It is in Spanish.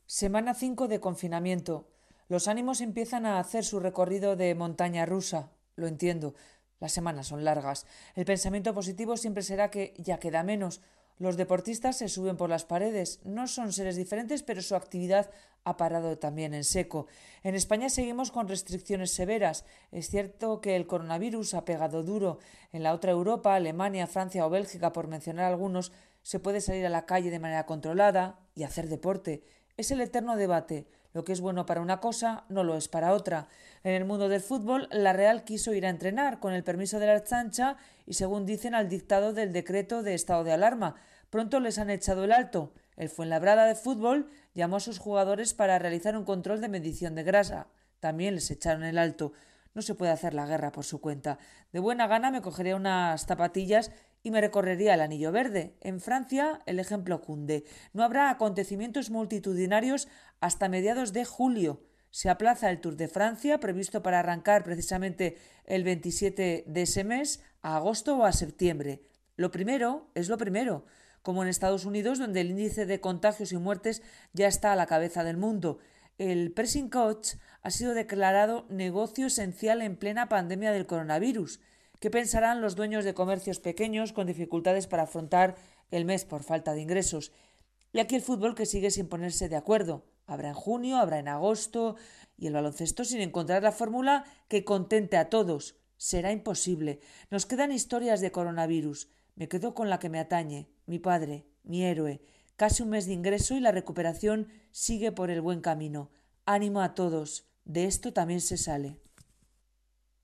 Semana 5 de confinamiento. Los ánimos empiezan a hacer su recorrido de montaña rusa. Lo entiendo. Las semanas son largas. El pensamiento positivo siempre será que ya queda menos. Los deportistas se suben por las paredes. No son seres diferentes, pero su actividad ha parado también en seco. En España seguimos con restricciones severas. Es cierto que el coronavirus ha pegado duro. En la otra Europa, Alemania, Francia o Bélgica, por mencionar algunos, se puede salir a la calle de manera controlada y hacer deporte. Es el eterno debate. Lo que es bueno para una cosa no lo es para otra. En el mundo del fútbol, la Real quiso ir a entrenar con el permiso de la Ertzaintza y, según dicen, al dictado del decreto de estado de alarma. Pronto les han echado el alto. El Fuenlabrada de fútbol llamó a sus jugadores para realizar un control de medición de grasa. También les echaron el alto. No se puede hacer la guerra por su cuenta. De buena gana me cogería unas zapatillas y me recorrería el Anillo Verde. En Francia el ejemplo cunde. No habrá acontecimientos multitudinarios hasta mediados de julio. Se aplaza el Tour de Francia, previsto para arrancar precisamente el 27 de ese mes, a agosto o a septiembre. Lo primero es lo primero, como en Estados Unidos, donde el índice de contagios y muertes ya está a la cabeza del mundo. El pressing coach ha sido declarado negocio esencial en plena pandemia del coronavirus. ¿Qué pensarán los dueños de comercios pequeños con dificultades para afrontar el mes por falta de ingresos? Y aquí el fútbol que sigue sin ponerse de acuerdo. Habrá en junio, habrá en agosto, y el baloncesto sin encontrar la fórmula que contente a todos. Será imposible. Nos quedan historias de coronavirus. Me quedo con la que me atañe. Mi padre, mi héroe. Casi un mes de ingreso y la recuperación sigue por el buen camino. Ánimo a todos. De esto también se sale.